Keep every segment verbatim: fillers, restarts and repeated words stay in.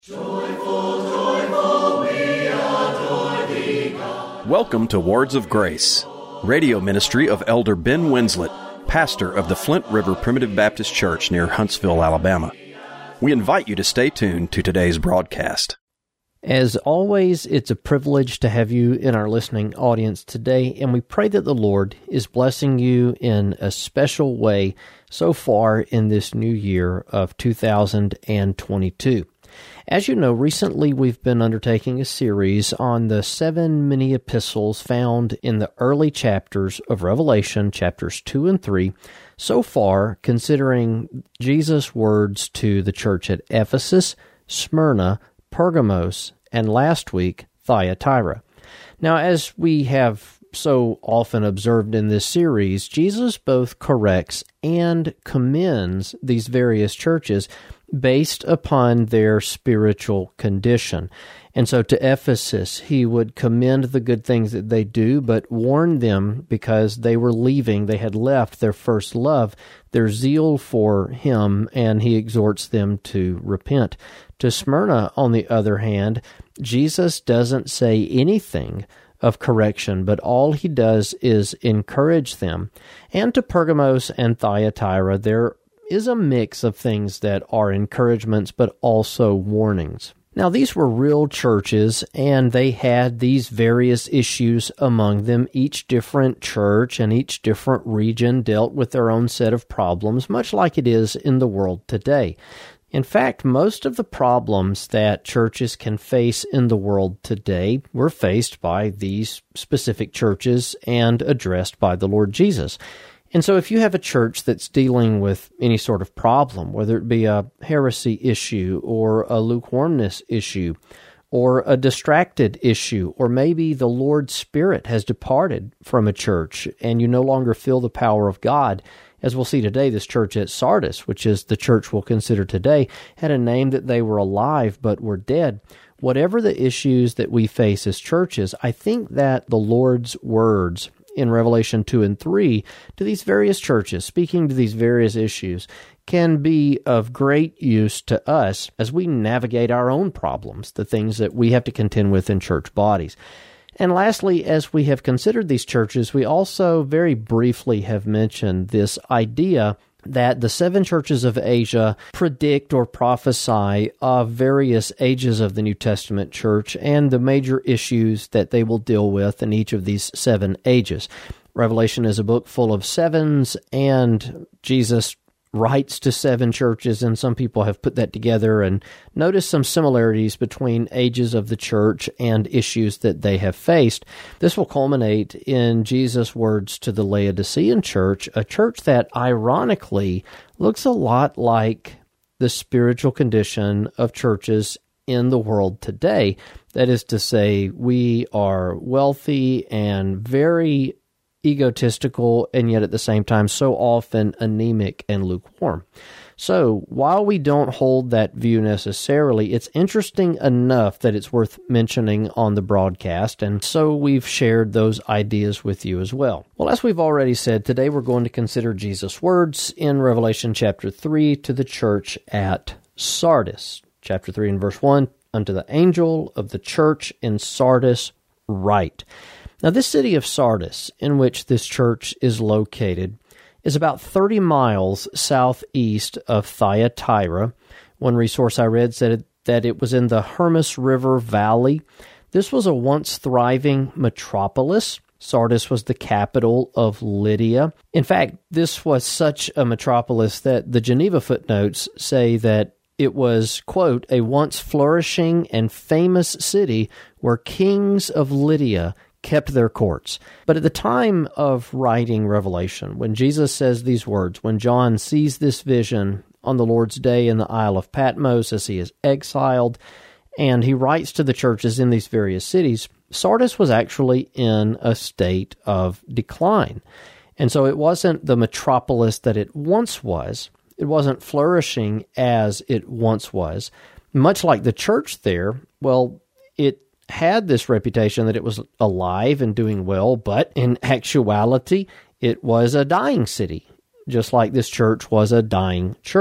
Joyful, joyful, we adore thee, God. Welcome to Words of Grace, radio ministry of Elder Ben Winslet, pastor of the Flint River Primitive Baptist Church near Huntsville, Alabama. We invite you to stay tuned to today's broadcast. As always, it's a privilege to have you in our listening audience today, and we pray that the Lord is blessing you in a special way so far in this new year of two thousand twenty-two. As you know, recently we've been undertaking a series on the seven mini epistles found in the early chapters of Revelation, chapters two and three, so far considering Jesus' words to the church at Ephesus, Smyrna, Pergamos, and last week, Thyatira. Now, as we have so often observed in this series, Jesus both corrects and commends these various churches based upon their spiritual condition. And so to Ephesus, he would commend the good things that they do, but warn them because they were leaving, they had left their first love, their zeal for him, and he exhorts them to repent. To Smyrna, on the other hand, Jesus doesn't say anything of correction, but all he does is encourage them. And to Pergamos and Thyatira, there is a mix of things that are encouragements, but also warnings. Now, these were real churches, and they had these various issues among them. Each different church and each different region dealt with their own set of problems, much like it is in the world today. In fact, most of the problems that churches can face in the world today were faced by these specific churches and addressed by the Lord Jesus. And so if you have a church that's dealing with any sort of problem, whether it be a heresy issue or a lukewarmness issue or a distracted issue, or maybe the Lord's Spirit has departed from a church and you no longer feel the power of God, as we'll see today, this church at Sardis, which is the church we'll consider today, had a name that they were alive but were dead. Whatever the issues that we face as churches, I think that the Lord's words in Revelation two and three to these various churches, speaking to these various issues, can be of great use to us as we navigate our own problems, the things that we have to contend with in church bodies. And lastly, as we have considered these churches, we also very briefly have mentioned this idea that the seven churches of Asia predict or prophesy of various ages of the New Testament church and the major issues that they will deal with in each of these seven ages. Revelation is a book full of sevens, and Jesus writes to seven churches, and some people have put that together and noticed some similarities between ages of the church and issues that they have faced. This will culminate in Jesus' words to the Laodicean church, a church that ironically looks a lot like the spiritual condition of churches in the world today. That is to say, we are wealthy and very egotistical, and yet at the same time so often anemic and lukewarm. So while we don't hold that view necessarily, it's interesting enough that it's worth mentioning on the broadcast, and so we've shared those ideas with you as well. Well, as we've already said, today we're going to consider Jesus' words in Revelation chapter three to the church at Sardis. Chapter three and verse one, unto the angel of the church in Sardis write. Now, this city of Sardis, in which this church is located, is about thirty miles southeast of Thyatira. One resource I read said it, that it was in the Hermus River Valley. This was a once thriving metropolis. Sardis was the capital of Lydia. In fact, this was such a metropolis that the Geneva footnotes say that it was, quote, a once flourishing and famous city where kings of Lydia kept their courts. But at the time of writing Revelation, when Jesus says these words, when John sees this vision on the Lord's day in the Isle of Patmos as he is exiled, and he writes to the churches in these various cities, Sardis was actually in a state of decline. And so it wasn't the metropolis that it once was. It wasn't flourishing as it once was. Much like the church there, well, it had this reputation that it was alive and doing well, but in actuality, it was a dying city, just like this church was a dying church.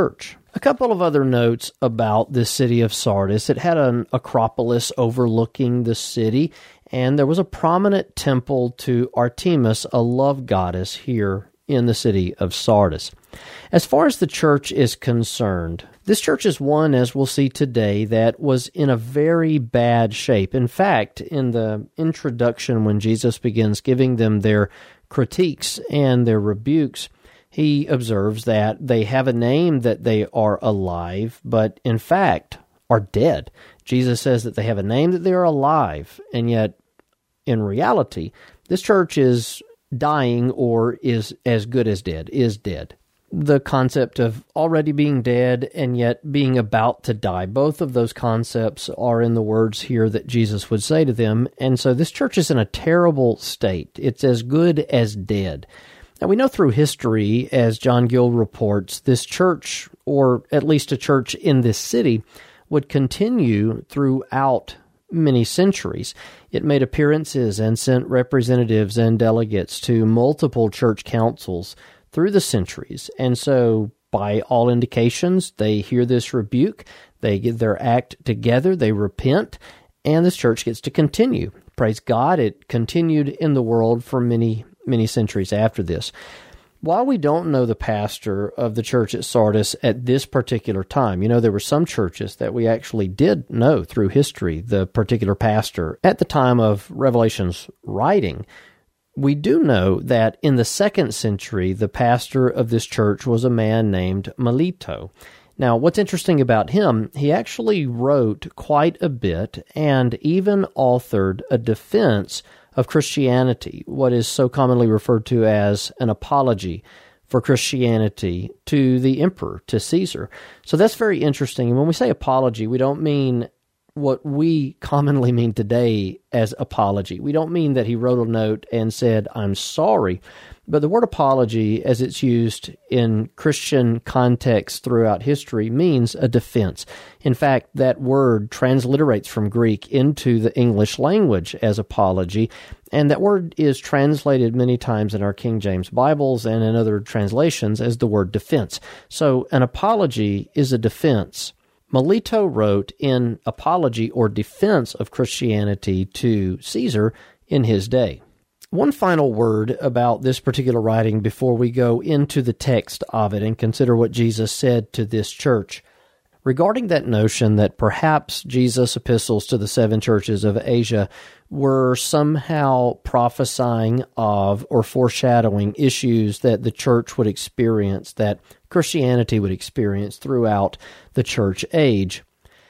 A couple of other notes about this city of Sardis. It had an acropolis overlooking the city, and there was a prominent temple to Artemis, a love goddess, here in the city of Sardis. As far as the church is concerned, this church is one, as we'll see today, that was in a very bad shape. In fact, in the introduction, when Jesus begins giving them their critiques and their rebukes, he observes that they have a name that they are alive, but in fact are dead. Jesus says that they have a name that they are alive, and yet in reality, this church is dying or is as good as dead, is dead. The concept of already being dead and yet being about to die, both of those concepts are in the words here that Jesus would say to them, and so this church is in a terrible state. It's as good as dead. Now, we know through history, as John Gill reports, this church, or at least a church in this city, would continue throughout many centuries. It made appearances and sent representatives and delegates to multiple church councils through the centuries. And so, by all indications, they hear this rebuke, they get their act together, they repent, and this church gets to continue. Praise God, it continued in the world for many many centuries after this. While we don't know the pastor of the church at Sardis at this particular time, you know, there were some churches that we actually did know through history the particular pastor at the time of Revelation's writing. We do know that in the second century, the pastor of this church was a man named Melito. Now, what's interesting about him, he actually wrote quite a bit and even authored a defense of Christianity, what is so commonly referred to as an apology for Christianity to the emperor, to Caesar. So that's very interesting. And when we say apology, we don't mean what we commonly mean today as apology. We don't mean that he wrote a note and said, "I'm sorry." But the word apology, as it's used in Christian context throughout history, means a defense. In fact, that word transliterates from Greek into the English language as apology, and that word is translated many times in our King James Bibles and in other translations as the word defense. So an apology is a defense. Melito wrote in apology or defense of Christianity to Caesar in his day. One final word about this particular writing before we go into the text of it and consider what Jesus said to this church. Regarding that notion that perhaps Jesus' epistles to the seven churches of Asia were somehow prophesying of or foreshadowing issues that the church would experience, that Christianity would experience throughout the church age.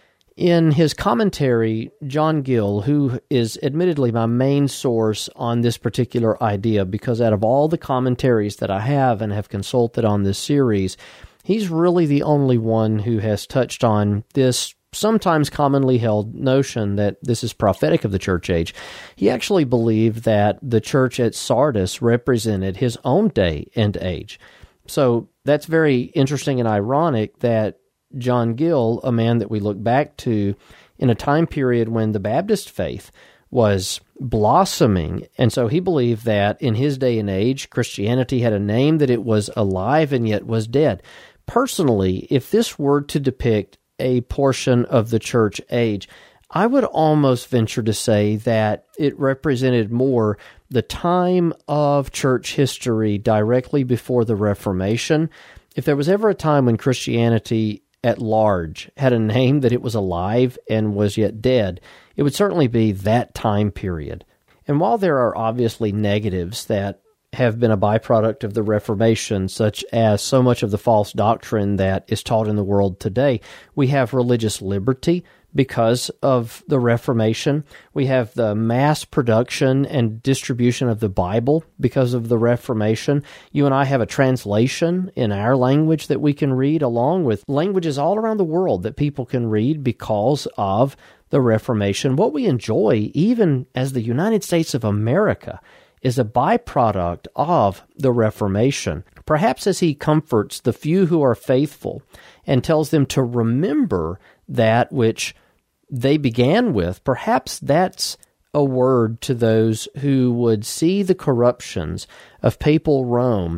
In his commentary, John Gill, who is admittedly my main source on this particular idea, because out of all the commentaries that I have and have consulted on this series, he's really the only one who has touched on this sometimes commonly held notion that this is prophetic of the church age. He actually believed that the church at Sardis represented his own day and age. So that's very interesting and ironic that John Gill, a man that we look back to in a time period when the Baptist faith was blossoming, and so he believed that in his day and age, Christianity had a name, that it was alive and yet was dead. Personally, if this were to depict a portion of the church age, I would almost venture to say that it represented more the time of church history directly before the Reformation. If there was ever a time when Christianity at large had a name that it was alive and was yet dead, it would certainly be that time period. And while there are obviously negatives that have been a byproduct of the Reformation, such as so much of the false doctrine that is taught in the world today, we have religious liberty because of the Reformation. We have the mass production and distribution of the Bible because of the Reformation. You and I have a translation in our language that we can read, along with languages all around the world that people can read because of the Reformation. What we enjoy, even as the United States of America, is a byproduct of the Reformation. Perhaps as he comforts the few who are faithful and tells them to remember that which they began with, perhaps that's a word to those who would see the corruptions of papal Rome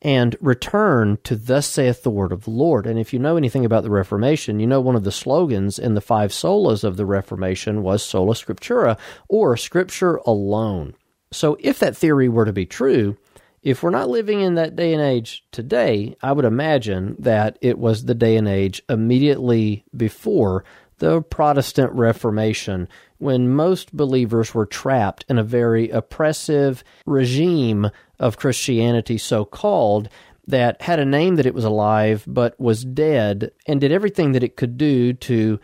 and return to thus saith the word of the Lord. And if you know anything about the Reformation, you know one of the slogans in the five solas of the Reformation was sola scriptura, or Scripture alone. So if that theory were to be true, if we're not living in that day and age today, I would imagine that it was the day and age immediately before the Protestant Reformation, when most believers were trapped in a very oppressive regime of Christianity, so-called, that had a name that it was alive but was dead, and did everything that it could do to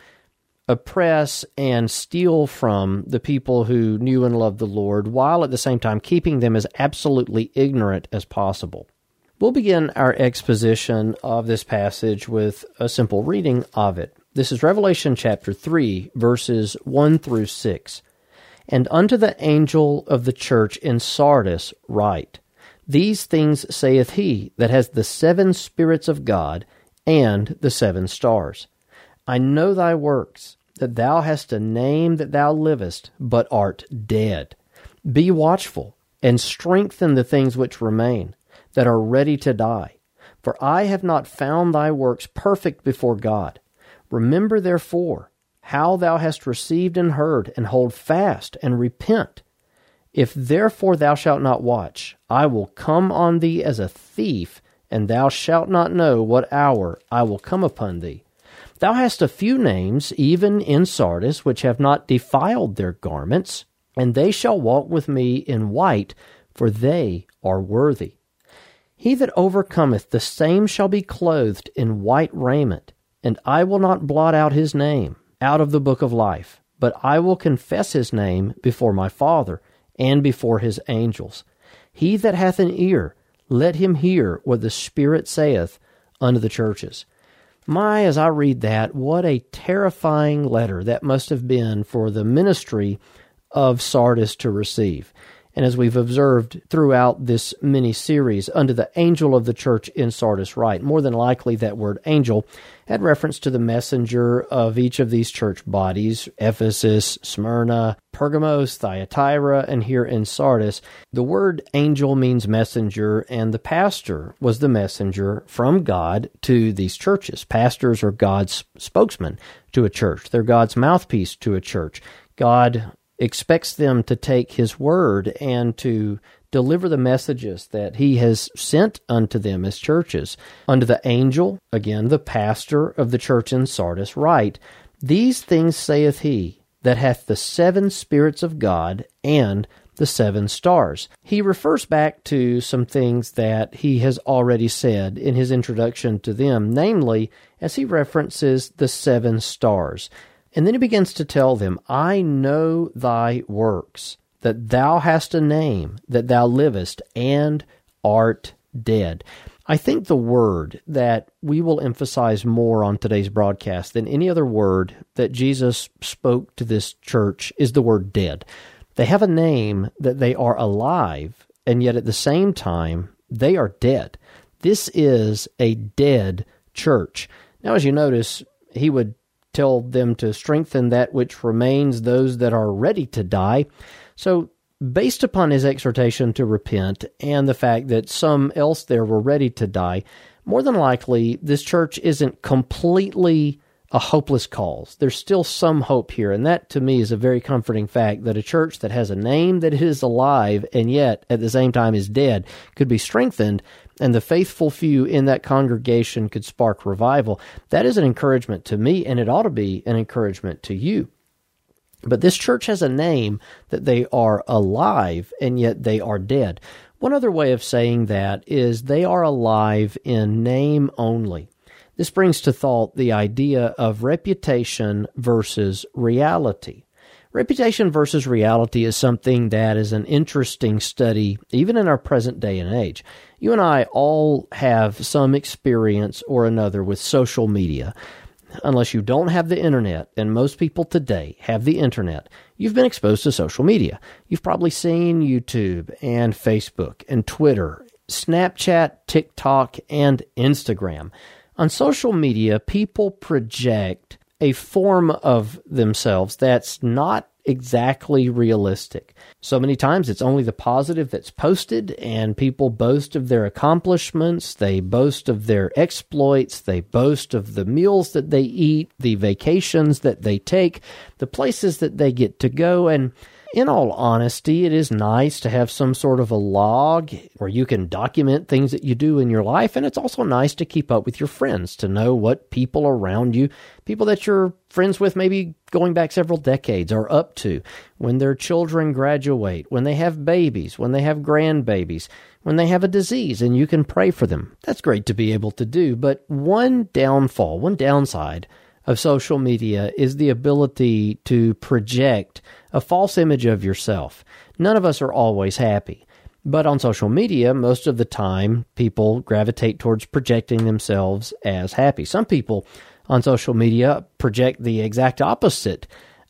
oppress and steal from the people who knew and loved the Lord, while at the same time keeping them as absolutely ignorant as possible. We'll begin our exposition of this passage with a simple reading of it. This is Revelation chapter three, verses one through six. And unto the angel of the church in Sardis write, These things saith he that has the seven spirits of God and the seven stars. I know thy works, that thou hast a name that thou livest, but art dead. Be watchful, and strengthen the things which remain, that are ready to die. For I have not found thy works perfect before God. Remember therefore how thou hast received and heard, and hold fast, and repent. If therefore thou shalt not watch, I will come on thee as a thief, and thou shalt not know what hour I will come upon thee. Thou hast a few names, even in Sardis, which have not defiled their garments, and they shall walk with me in white, for they are worthy. He that overcometh, the same shall be clothed in white raiment, and I will not blot out his name out of the book of life, but I will confess his name before my Father and before his angels. He that hath an ear, let him hear what the Spirit saith unto the churches. My, as I read that, what a terrifying letter that must have been for the ministry of Sardis to receive. And as we've observed throughout this mini-series, unto the angel of the church in Sardis write, more than likely that word angel had reference to the messenger of each of these church bodies, Ephesus, Smyrna, Pergamos, Thyatira, and here in Sardis. The word angel means messenger, and the pastor was the messenger from God to these churches. Pastors are God's spokesman to a church. They're God's mouthpiece to a church. God expects them to take his word and to deliver the messages that he has sent unto them as churches. Unto the angel, again, the pastor of the church in Sardis, write, These things saith he that hath the seven spirits of God and the seven stars. He refers back to some things that he has already said in his introduction to them, namely, as he references the seven stars. And then he begins to tell them, I know thy works, that thou hast a name, that thou livest, and art dead. I think the word that we will emphasize more on today's broadcast than any other word that Jesus spoke to this church is the word dead. They have a name that they are alive, and yet at the same time, they are dead. This is a dead church. Now, as you notice, he would tell them to strengthen that which remains, those that are ready to die. So, based upon his exhortation to repent and the fact that some else there were ready to die, more than likely this church isn't completely a hopeless cause. There's still some hope here, and that to me is a very comforting fact that a church that has a name that is alive and yet at the same time is dead could be strengthened, and the faithful few in that congregation could spark revival. That is an encouragement to me, and it ought to be an encouragement to you. But this church has a name that they are alive, and yet they are dead. One other way of saying that is they are alive in name only. This brings to thought the idea of reputation versus reality. Reputation versus reality is something that is an interesting study, even in our present day and age. You and I all have some experience or another with social media. Unless you don't have the internet, and most people today have the internet, you've been exposed to social media. You've probably seen YouTube and Facebook and Twitter, Snapchat, TikTok, and Instagram. On social media, people project a form of themselves that's not exactly realistic. So many times it's only the positive that's posted, and people boast of their accomplishments, they boast of their exploits, they boast of the meals that they eat, the vacations that they take, the places that they get to go, and in all honesty, it is nice to have some sort of a log where you can document things that you do in your life, and it's also nice to keep up with your friends, to know what people around you, people that you're friends with maybe going back several decades, are up to, when their children graduate, when they have babies, when they have grandbabies, when they have a disease, and you can pray for them. That's great to be able to do, but one downfall, one downside of social media is the ability to project a false image of yourself. None of us are always happy, but on social media, most of the time, people gravitate towards projecting themselves as happy. Some people on social media project the exact opposite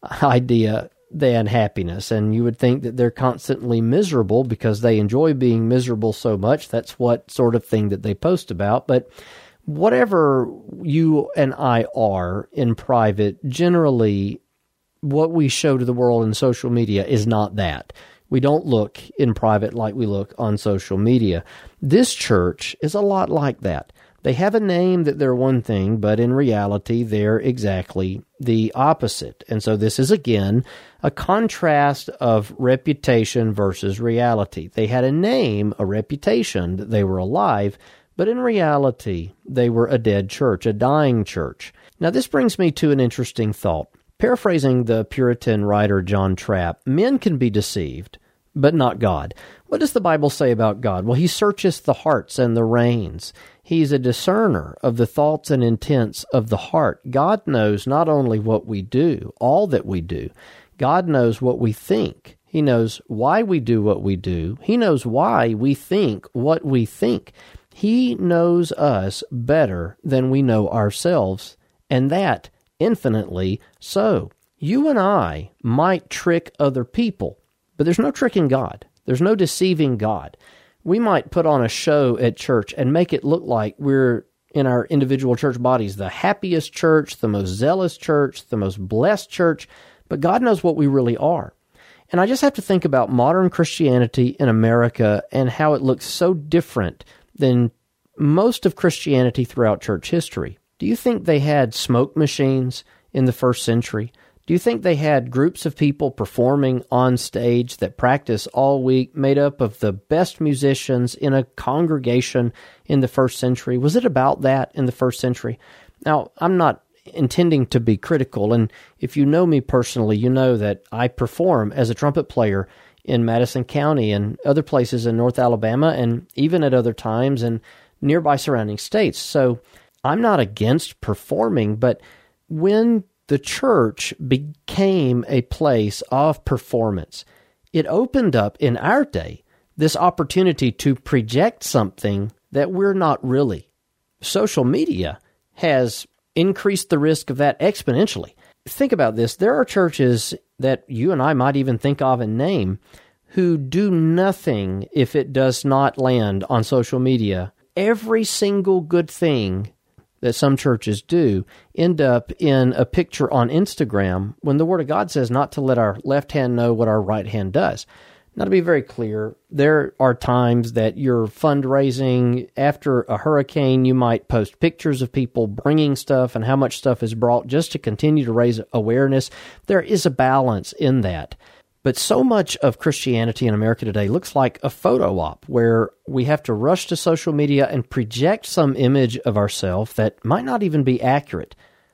idea than happiness, and you would think that they're constantly miserable because they enjoy being miserable so much. That's what sort of thing that they post about, but whatever you and I are in private, generally what we show to the world in social media is not that. We don't look in private like we look on social media. This church is a lot like that. They have a name that they're one thing, but in reality, they're exactly the opposite. And so this is, again, a contrast of reputation versus reality. They had a name, a reputation, that they were alive, but in reality, they were a dead church, a dying church. Now, this brings me to an interesting thought. Paraphrasing the Puritan writer John Trapp, men can be deceived, but not God. What does the Bible say about God? Well, He searcheth the hearts and the reins. He's a discerner of the thoughts and intents of the heart. God knows not only what we do, all that we do. God knows what we think. He knows why we do what we do. He knows why we think what we think. He knows us better than we know ourselves, and that infinitely so. You and I might trick other people, but there's no tricking God. There's no deceiving God. We might put on a show at church and make it look like we're, in our individual church bodies, the happiest church, the most zealous church, the most blessed church, but God knows what we really are. And I just have to think about modern Christianity in America and how it looks so different than most of Christianity throughout church history. Do you think they had smoke machines in the first century? Do you think they had groups of people performing on stage that practice all week, made up of the best musicians in a congregation in the first century? Was it about that in the first century? Now, I'm not intending to be critical, and if you know me personally, you know that I perform as a trumpet player in Madison County and other places in North Alabama, and even at other times in nearby surrounding states. So I'm not against performing, but when the church became a place of performance, it opened up in our day this opportunity to project something that we're not really. Social media has increased the risk of that exponentially. Think about this. There are churches that you and I might even think of and name who do nothing if it does not land on social media. Every single good thing that some churches do end up in a picture on Instagram when the Word of God says not to let our left hand know what our right hand does. Now, to be very clear, there are times that you're fundraising. After a hurricane, you might post pictures of people bringing stuff and how much stuff is brought just to continue to raise awareness. There is a balance in that. But so much of Christianity in America today looks like a photo op where we have to rush to social media and project some image of ourselves that might not even be accurate.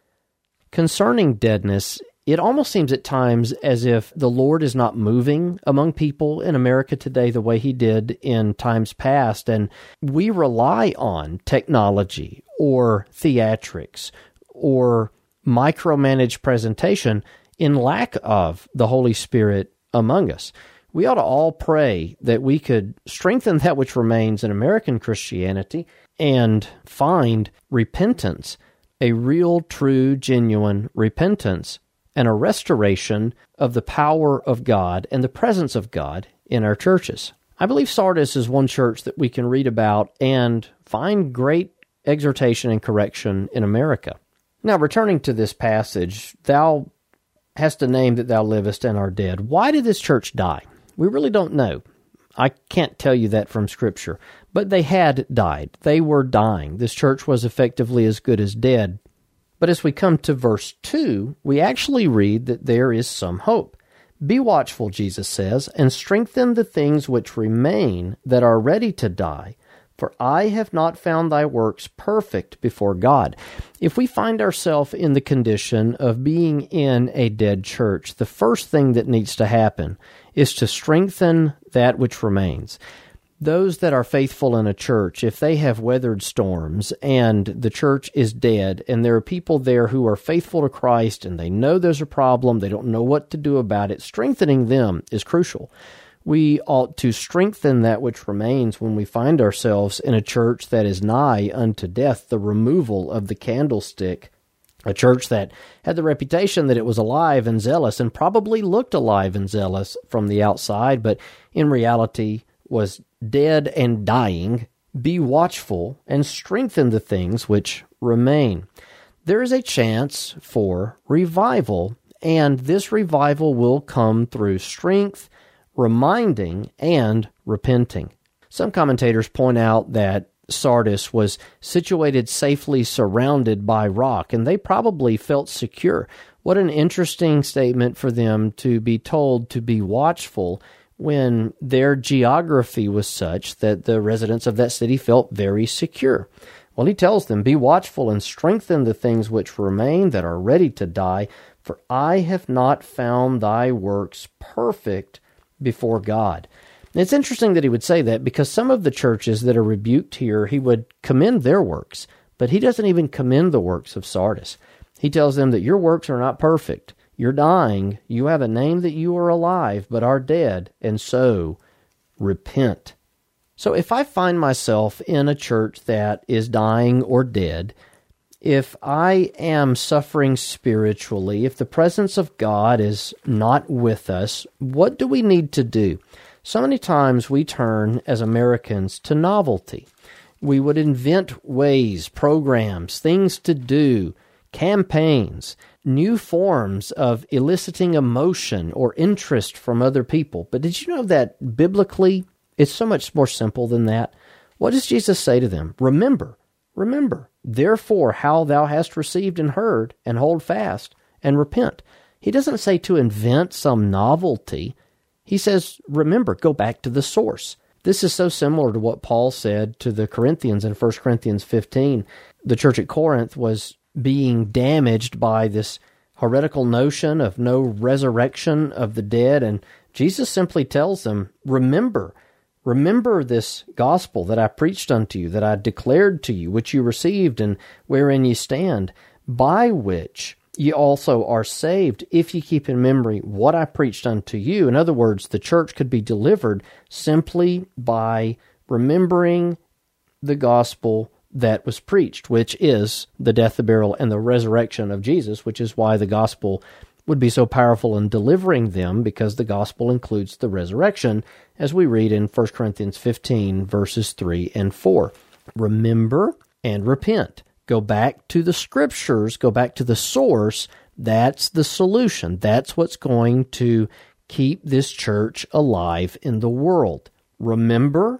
Concerning deadness, it almost seems at times as if the Lord is not moving among people in America today the way He did in times past, and we rely on technology or theatrics or micromanaged presentation in lack of the Holy Spirit among us. We ought to all pray that we could strengthen that which remains in American Christianity and find repentance, a real, true, genuine repentance, and a restoration of the power of God and the presence of God in our churches. I believe Sardis is one church that we can read about and find great exhortation and correction in America. Now, returning to this passage, thou hast a name that thou livest and are dead. Why did this church die? We really don't know. I can't tell you that from Scripture. But they had died. They were dying. This church was effectively as good as dead. But as we come to verse two, we actually read that there is some hope. Be watchful, Jesus says, and strengthen the things which remain that are ready to die, for I have not found thy works perfect before God. If we find ourselves in the condition of being in a dead church, the first thing that needs to happen is to strengthen that which remains. Those that are faithful in a church, if they have weathered storms and the church is dead and there are people there who are faithful to Christ and they know there's a problem, they don't know what to do about it, strengthening them is crucial. We ought to strengthen that which remains when we find ourselves in a church that is nigh unto death, the removal of the candlestick. A church that had the reputation that it was alive and zealous and probably looked alive and zealous from the outside, but in reality was dead and dying. Be watchful and strengthen the things which remain. There is a chance for revival, and this revival will come through strength, reminding, and repenting. Some commentators point out that Sardis was situated safely surrounded by rock, and they probably felt secure. What an interesting statement for them to be told to be watchful when their geography was such that the residents of that city felt very secure. Well, he tells them, be watchful and strengthen the things which remain that are ready to die, for I have not found thy works perfect before God. And it's interesting that he would say that because some of the churches that are rebuked here, he would commend their works, but he doesn't even commend the works of Sardis. He tells them that your works are not perfect. You're dying. You have a name that you are alive, but are dead, and so repent. So if I find myself in a church that is dying or dead, if I am suffering spiritually, if the presence of God is not with us, what do we need to do? So many times we turn, as Americans, to novelty. We would invent ways, programs, things to do, campaigns, new forms of eliciting emotion or interest from other people. But did you know that biblically, it's so much more simple than that? What does Jesus say to them? Remember, remember, therefore, how thou hast received and heard, and hold fast, and repent. He doesn't say to invent some novelty. He says, remember, go back to the source. This is so similar to what Paul said to the Corinthians in First Corinthians fifteen. The church at Corinth was being damaged by this heretical notion of no resurrection of the dead, and Jesus simply tells them, remember, remember this gospel that I preached unto you, that I declared to you, which you received, and wherein ye stand, by which ye also are saved, if ye keep in memory what I preached unto you. In other words, the church could be delivered simply by remembering the gospel that was preached, which is the death, the burial, and the resurrection of Jesus, which is why the gospel would be so powerful in delivering them, because the gospel includes the resurrection, as we read in First Corinthians fifteen, verses three and four. Remember and repent. Go back to the Scriptures, go back to the source. That's the solution. That's what's going to keep this church alive in the world. Remember,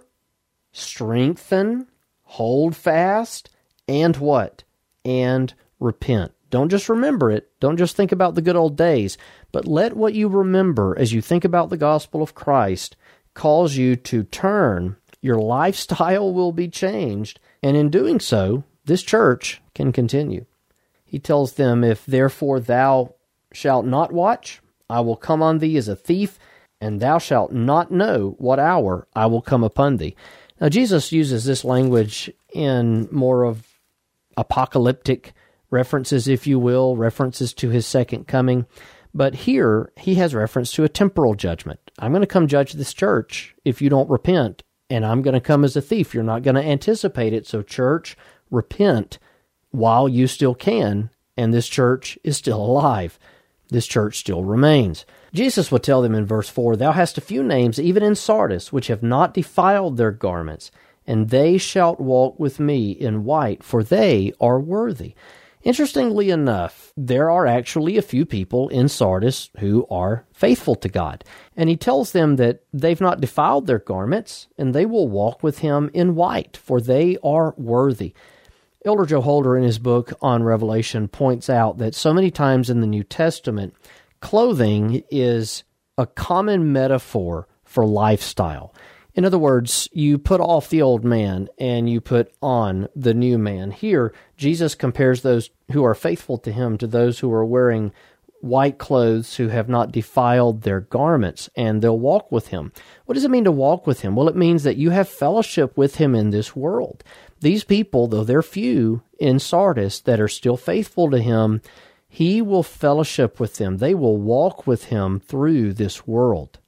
strengthen, hold fast, and what? And repent. Don't just remember it. Don't just think about the good old days, but let what you remember as you think about the gospel of Christ cause you to turn. Your lifestyle will be changed, and in doing so, this church can continue. He tells them, if therefore thou shalt not watch, I will come on thee as a thief, and thou shalt not know what hour I will come upon thee. Now, Jesus uses this language in more of apocalyptic references, if you will, references to his second coming. But here, he has reference to a temporal judgment. I'm going to come judge this church if you don't repent, and I'm going to come as a thief. You're not going to anticipate it. So, church, repent while you still can, and this church is still alive. This church still remains. Jesus will tell them in verse four, thou hast a few names, even in Sardis, which have not defiled their garments, and they shall walk with me in white, for they are worthy. Interestingly enough, there are actually a few people in Sardis who are faithful to God. And he tells them that they've not defiled their garments, and they will walk with him in white, for they are worthy. Elder Joe Holder, in his book on Revelation, points out that so many times in the New Testament, clothing is a common metaphor for lifestyle. In other words, you put off the old man and you put on the new man. Here, Jesus compares those who are faithful to him to those who are wearing white clothes, who have not defiled their garments, and they'll walk with him. What does it mean to walk with him? Well, it means that you have fellowship with him in this world. These people, though they're few in Sardis that are still faithful to him, he will fellowship with them. They will walk with him through this world.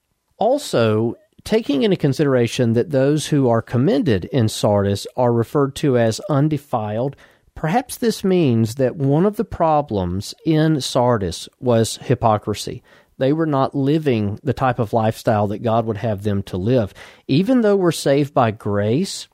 Also, taking into consideration that those who are commended in Sardis are referred to as undefiled, perhaps this means that one of the problems in Sardis was hypocrisy. They were not living the type of lifestyle that God would have them to live. Even though we're saved by grace,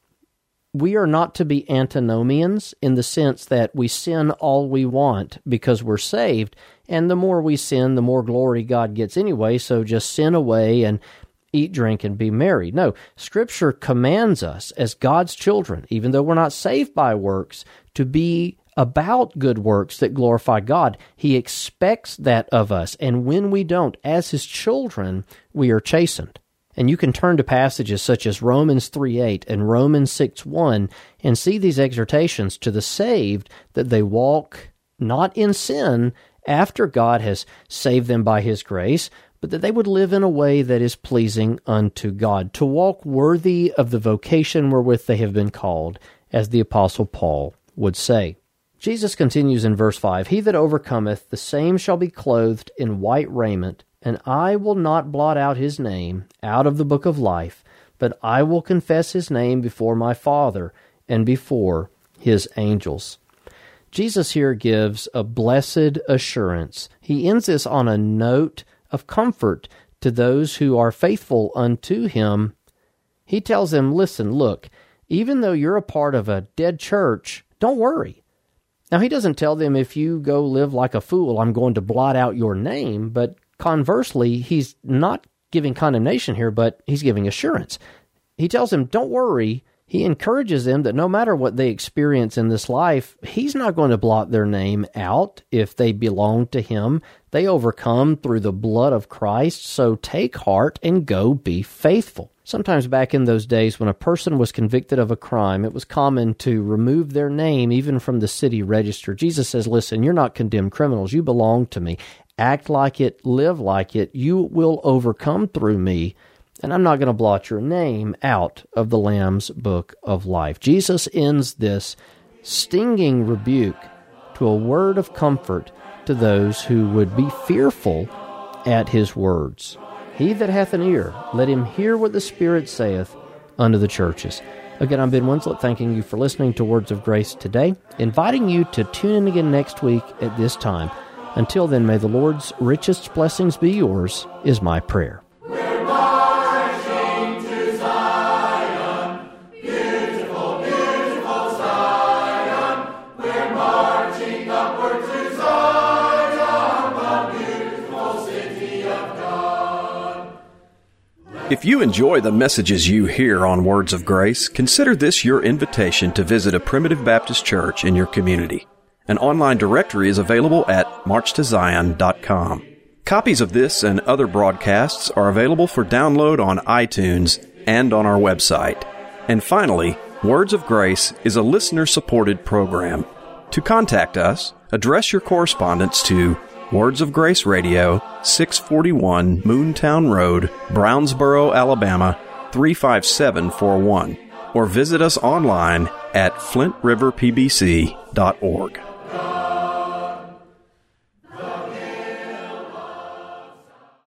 we are not to be antinomians in the sense that we sin all we want because we're saved, and the more we sin, the more glory God gets anyway, so just sin away and eat, drink, and be merry. No, Scripture commands us as God's children, even though we're not saved by works, to be about good works that glorify God. He expects that of us, and when we don't, as His children, we are chastened. And you can turn to passages such as Romans three eight and Romans six one and see these exhortations to the saved that they walk not in sin after God has saved them by His grace, but that they would live in a way that is pleasing unto God, to walk worthy of the vocation wherewith they have been called, as the Apostle Paul would say. Jesus continues in verse five, He that overcometh, the same shall be clothed in white raiment, and I will not blot out his name out of the book of life, but I will confess his name before my Father and before his angels. Jesus here gives a blessed assurance. He ends this on a note of comfort to those who are faithful unto him. He tells them, listen, look, even though you're a part of a dead church, don't worry. Now, he doesn't tell them, if you go live like a fool, I'm going to blot out your name, but conversely, he's not giving condemnation here, but he's giving assurance. He tells them, don't worry. He encourages them that no matter what they experience in this life, he's not going to blot their name out if they belong to him. They overcome through the blood of Christ, so take heart and go be faithful. Sometimes back in those days when a person was convicted of a crime, it was common to remove their name even from the city register. Jesus says, listen, you're not condemned criminals. You belong to me. Act like it, live like it. You will overcome through me, and I'm not going to blot your name out of the Lamb's book of life. Jesus ends this stinging rebuke to a word of comfort to those who would be fearful at his words. He that hath an ear, let him hear what the Spirit saith unto the churches. Again, I'm Ben Winslet, thanking you for listening to Words of Grace today, inviting you to tune in again next week at this time. Until then, may the Lord's richest blessings be yours, is my prayer. We're marching to Zion, beautiful, beautiful Zion. We're marching upward to Zion, the beautiful city of God. If you enjoy the messages you hear on Words of Grace, consider this your invitation to visit a Primitive Baptist church in your community. An online directory is available at march to zion dot com. Copies of this and other broadcasts are available for download on iTunes and on our website. And finally, Words of Grace is a listener-supported program. To contact us, address your correspondence to Words of Grace Radio, six forty-one Moontown Road, Brownsboro, Alabama, three five seven four one, or visit us online at flint river p b c dot org.